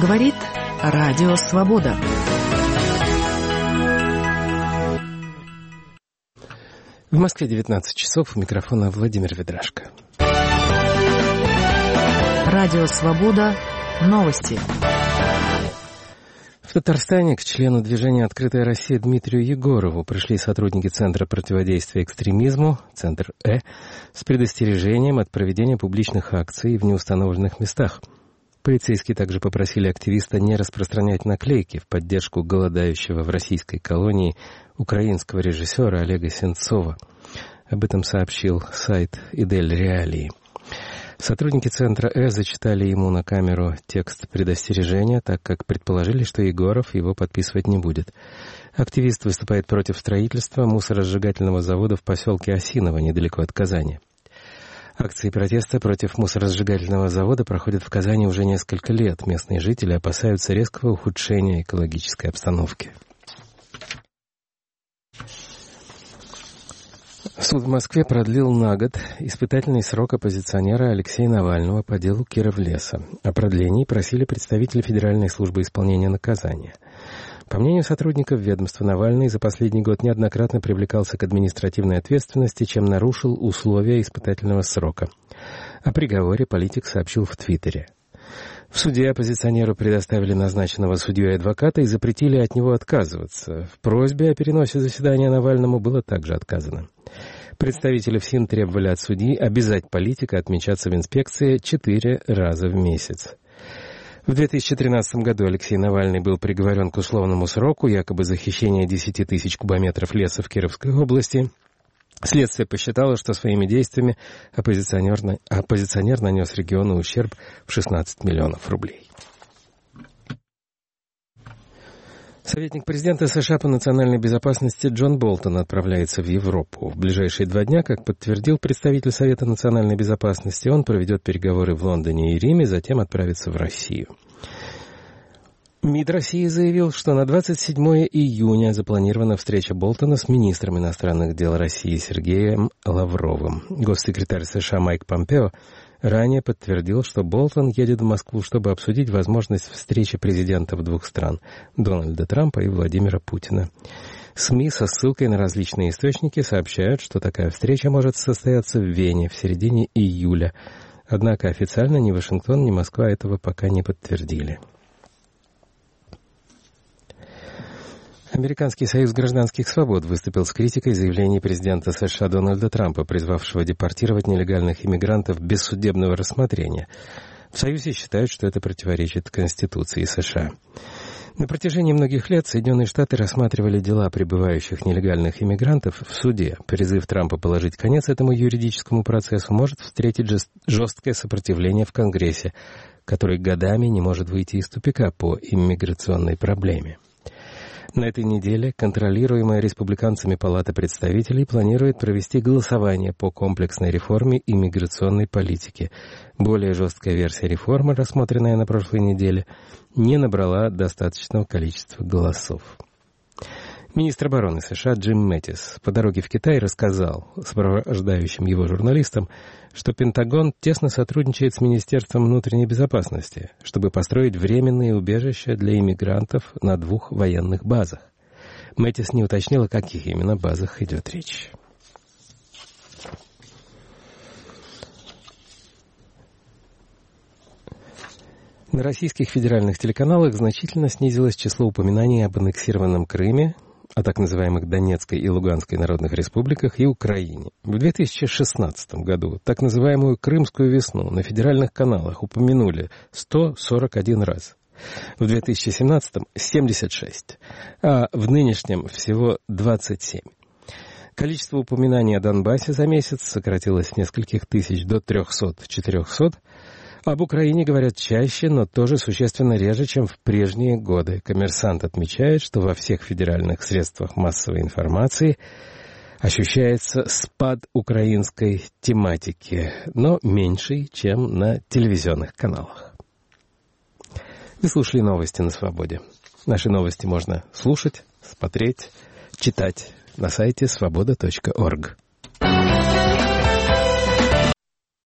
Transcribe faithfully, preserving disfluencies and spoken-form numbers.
Говорит Радио Свобода. В Москве девятнадцать часов, у микрофона Владимир Ведрашко. Радио Свобода. Новости. В Татарстане к члену движения «Открытая Россия» Дмитрию Егорову пришли сотрудники Центра противодействия экстремизму, Центр Э, с предостережением от проведения публичных акций в неустановленных местах. Полицейские также попросили активиста не распространять наклейки в поддержку голодающего в российской колонии украинского режиссера Олега Сенцова. Об этом сообщил сайт «Идель Реалии». Сотрудники Центра Э зачитали ему на камеру текст предостережения, так как предположили, что Егоров его подписывать не будет. Активист выступает против строительства мусоросжигательного завода в поселке Осиново, недалеко от Казани. Акции протеста против мусоросжигательного завода проходят в Казани уже несколько лет. Местные жители опасаются резкого ухудшения экологической обстановки. Суд в Москве продлил на год испытательный срок оппозиционера Алексея Навального по делу Кировлеса. О продлении просили представители Федеральной службы исполнения наказания. По мнению сотрудников ведомства, Навальный за последний год неоднократно привлекался к административной ответственности, чем нарушил условия испытательного срока. О приговоре политик сообщил в Твиттере. В суде оппозиционеру предоставили назначенного судьей адвоката и запретили от него отказываться. В просьбе о переносе заседания Навальному было также отказано. Представители ФСИН требовали от судьи обязать политика отмечаться в инспекции четыре раза в месяц. В две тысячи тринадцатом году Алексей Навальный был приговорен к условному сроку, якобы за хищение десяти тысяч кубометров леса в Кировской области. Следствие посчитало, что своими действиями оппозиционер, оппозиционер нанес региону ущерб в шестнадцать миллионов рублей. Советник президента США по национальной безопасности Джон Болтон отправляется в Европу. В ближайшие два дня, как подтвердил представитель Совета национальной безопасности, он проведет переговоры в Лондоне и Риме, затем отправится в Россию. МИД России заявил, что на двадцать седьмое июня запланирована встреча Болтона с министром иностранных дел России Сергеем Лавровым. Госсекретарь США Майк Помпео ранее подтвердил, что Болтон едет в Москву, чтобы обсудить возможность встречи президентов двух стран – Дональда Трампа и Владимира Путина. СМИ со ссылкой на различные источники сообщают, что такая встреча может состояться в Вене в середине июля. Однако официально ни Вашингтон, ни Москва этого пока не подтвердили. Американский союз гражданских свобод выступил с критикой заявлений президента США Дональда Трампа, призвавшего депортировать нелегальных иммигрантов без судебного рассмотрения. В Союзе считают, что это противоречит Конституции США. На протяжении многих лет Соединенные Штаты рассматривали дела прибывающих нелегальных иммигрантов в суде. Призыв Трампа положить конец этому юридическому процессу может встретить жесткое сопротивление в Конгрессе, который годами не может выйти из тупика по иммиграционной проблеме. На этой неделе контролируемая республиканцами Палата представителей планирует провести голосование по комплексной реформе иммиграционной политики. Более жесткая версия реформы, рассмотренная на прошлой неделе, не набрала достаточного количества голосов. Министр обороны США Джим Мэттис по дороге в Китай рассказал сопровождающим его журналистам, что Пентагон тесно сотрудничает с Министерством внутренней безопасности, чтобы построить временные убежища для иммигрантов на двух военных базах. Мэттис не уточнил, о каких именно базах идет речь. На российских федеральных телеканалах значительно снизилось число упоминаний об аннексированном Крыме, о так называемых Донецкой и Луганской народных республиках и Украине. В две тысячи шестнадцатом году так называемую Крымскую весну на федеральных каналах упомянули сто сорок один раз. В две тысячи семнадцатом — семьдесят шесть, а в нынешнем всего двадцать семь. Количество упоминаний о Донбассе за месяц сократилось с нескольких тысяч до трехсот-четырехсот. Об Украине говорят чаще, но тоже существенно реже, чем в прежние годы. «Коммерсант» отмечает, что во всех федеральных средствах массовой информации ощущается спад украинской тематики, но меньший, чем на телевизионных каналах. Вы слушали новости на Свободе. Наши новости можно слушать, смотреть, читать на сайте свобода точка орг.